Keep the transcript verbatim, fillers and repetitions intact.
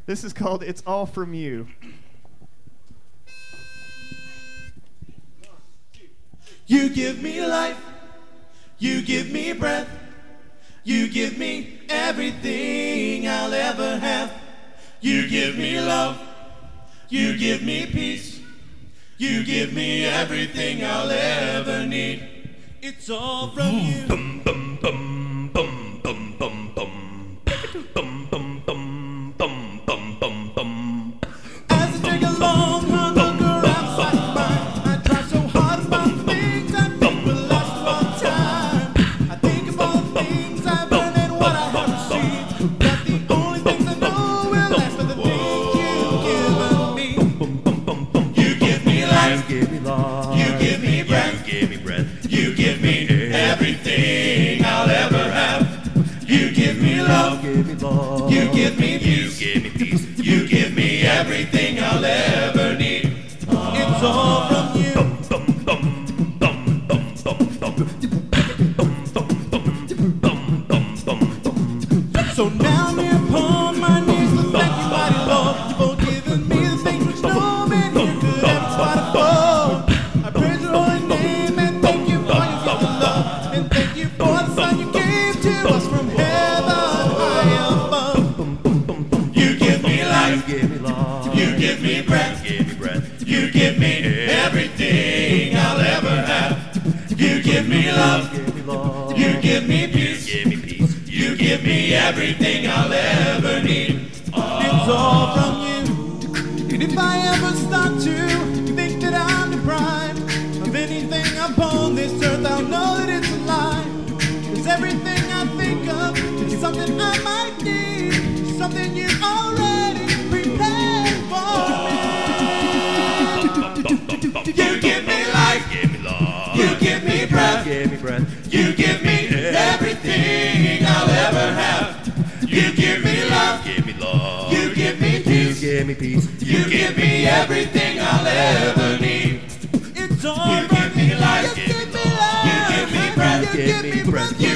This is called It's All From You. You give me life, you give me breath, you give me everything I'll ever have. You give me love, you give me peace, you give me everything I'll ever need. It's all from you. Bum, bum, bum, bum, bum, bum, bum. Bum, bum, bum, bum, bum, bum, bum. As I take a long run under outside my mind, I try so hard to find things I think will last a long time. I think of all the things I've learned and what I have received, that the only things I know will last are the things you've given me. You give me life, you give me love, you give me breath, you give me breath, you give me everything I'll ever have. You give me love, you give me love, you give me peace, you give me peace, you give me everything I'll ever need. It's all from you. So now I'm here upon my knees to thank you, mighty Lord, for giving me the things which no man here could ever try to afford. I praise your holy name and thank you for your gift of love, and thank you for the Son you gave to us from heaven high above. You give me life, you give me love, you give me breath, you give me breath, you give me everything I'll ever have. You give me love, you give me love, you give me peace, you give me peace, you give me everything I'll ever need. It's all from you. And if I ever start to think that I'm deprived of anything upon this earth, I'll know that it's a lie. 'Cause everything I think of is something I might need, something you already prepared for me. You give me life, you give me love, you give me breath, you give me breath, you give me everything I'll ever have. You give me love, you give me love, you give me peace, you give me peace, you give me everything I'll ever need. It's all you give me life, you give me love, you give me breath, you give me breath.